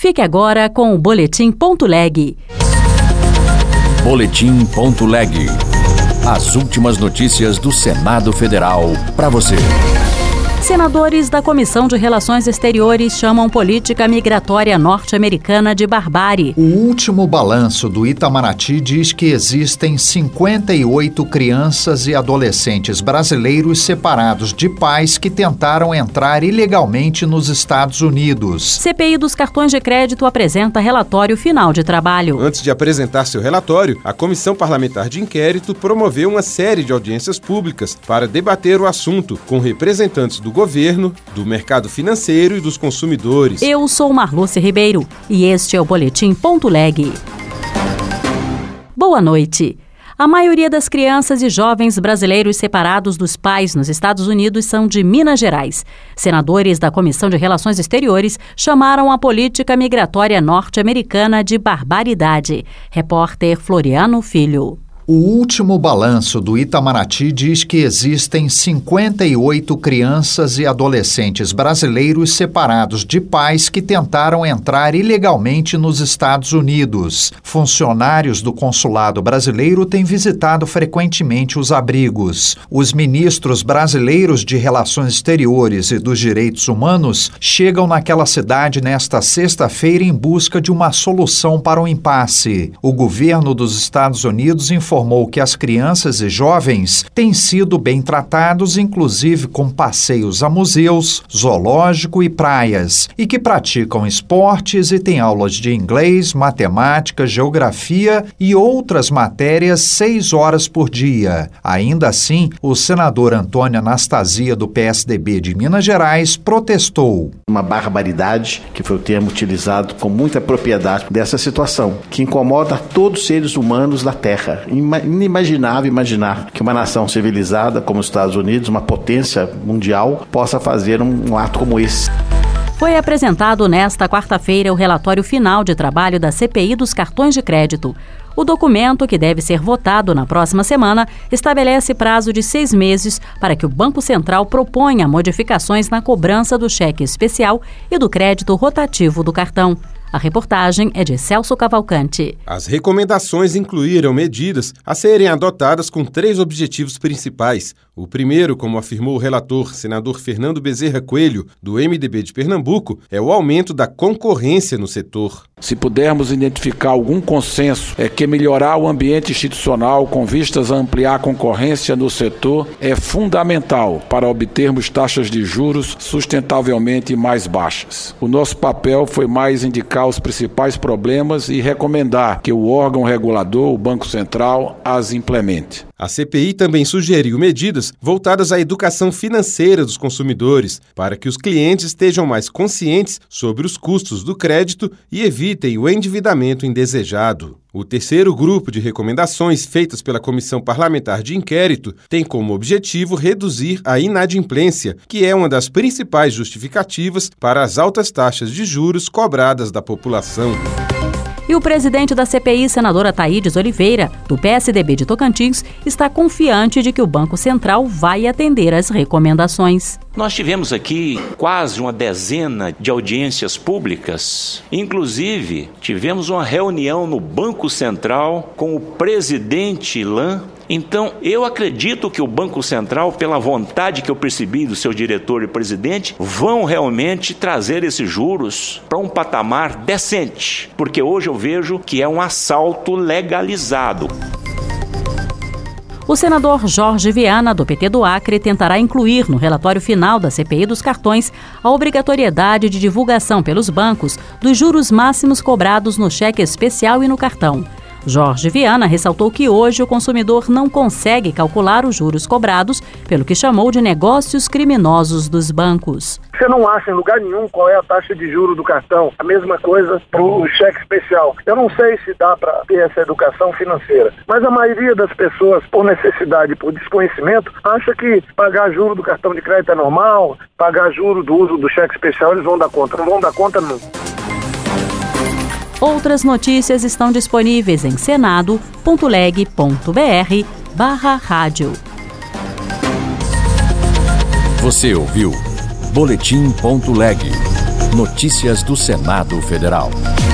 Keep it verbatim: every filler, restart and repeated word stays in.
Fique agora com o Boletim Ponto Leg. Boletim Ponto Leg. As últimas notícias do Senado Federal para você. Senadores da Comissão de Relações Exteriores chamam política migratória norte-americana de barbárie. O último balanço do Itamaraty diz que existem cinquenta e oito crianças e adolescentes brasileiros separados de pais que tentaram entrar ilegalmente nos Estados Unidos. C P I dos cartões de crédito apresenta relatório final de trabalho. Antes de apresentar seu relatório, a Comissão Parlamentar de Inquérito promoveu uma série de audiências públicas para debater o assunto com representantes do governo, do mercado financeiro e dos consumidores. Eu sou Marluce Ribeiro e este é o Boletim Ponto Leg. Boa noite. A maioria das crianças e jovens brasileiros separados dos pais nos Estados Unidos são de Minas Gerais. Senadores da Comissão de Relações Exteriores chamaram a política migratória norte-americana de barbaridade. Repórter Floriano Filho. O último balanço do Itamaraty diz que existem cinquenta e oito crianças e adolescentes brasileiros separados de pais que tentaram entrar ilegalmente nos Estados Unidos. Funcionários do consulado brasileiro têm visitado frequentemente os abrigos. Os ministros brasileiros de Relações Exteriores e dos Direitos Humanos chegam naquela cidade nesta sexta-feira em busca de uma solução para o impasse. O governo dos Estados Unidos informou informou que as crianças e jovens têm sido bem tratados, inclusive com passeios a museus, zoológico e praias, e que praticam esportes e têm aulas de inglês, matemática, geografia e outras matérias seis horas por dia. Ainda assim, o senador Antônio Anastasia, do P S D B de Minas Gerais, protestou. Uma barbaridade, que foi o termo utilizado com muita propriedade dessa situação, que incomoda todos os seres humanos da Terra. Inimaginável imaginar que uma nação civilizada como os Estados Unidos, uma potência mundial, possa fazer um, um ato como esse. Foi apresentado nesta quarta-feira o relatório final de trabalho da C P I dos cartões de crédito. O documento, que deve ser votado na próxima semana, estabelece prazo de seis meses para que o Banco Central proponha modificações na cobrança do cheque especial e do crédito rotativo do cartão. A reportagem é de Celso Cavalcante. As recomendações incluíram medidas a serem adotadas com três objetivos principais. O primeiro, como afirmou o relator, senador Fernando Bezerra Coelho, do M D B de Pernambuco, é o aumento da concorrência no setor. Se pudermos identificar algum consenso, é que melhorar o ambiente institucional com vistas a ampliar a concorrência no setor é fundamental para obtermos taxas de juros sustentavelmente mais baixas. O nosso papel foi mais indicar os principais problemas e recomendar que o órgão regulador, o Banco Central, as implemente. A C P I também sugeriu medidas voltadas à educação financeira dos consumidores, para que os clientes estejam mais conscientes sobre os custos do crédito e evitem o endividamento indesejado. O terceiro grupo de recomendações feitas pela Comissão Parlamentar de Inquérito tem como objetivo reduzir a inadimplência, que é uma das principais justificativas para as altas taxas de juros cobradas da população. E o presidente da C P I, senador Ataídes Oliveira, do P S D B de Tocantins, está confiante de que o Banco Central vai atender às recomendações. Nós tivemos aqui quase uma dezena de audiências públicas. Inclusive, tivemos uma reunião no Banco Central com o presidente Ilan. Então, eu acredito que o Banco Central, pela vontade que eu percebi do seu diretor e presidente, vão realmente trazer esses juros para um patamar decente, porque hoje eu vejo que é um assalto legalizado. O senador Jorge Viana, do P T do Acre, tentará incluir no relatório final da C P I dos cartões a obrigatoriedade de divulgação pelos bancos dos juros máximos cobrados no cheque especial e no cartão. Jorge Viana ressaltou que hoje o consumidor não consegue calcular os juros cobrados pelo que chamou de negócios criminosos dos bancos. Você não acha em lugar nenhum qual é a taxa de juros do cartão. A mesma coisa para o cheque especial. Eu não sei se dá para ter essa educação financeira, mas a maioria das pessoas, por necessidade, por desconhecimento, acha que pagar juros do cartão de crédito é normal, pagar juros do uso do cheque especial eles vão dar conta. Não vão dar conta nunca. Outras notícias estão disponíveis em senado ponto leg ponto br barra rádio. Você ouviu Boletim Ponto Leg. Notícias do Senado Federal.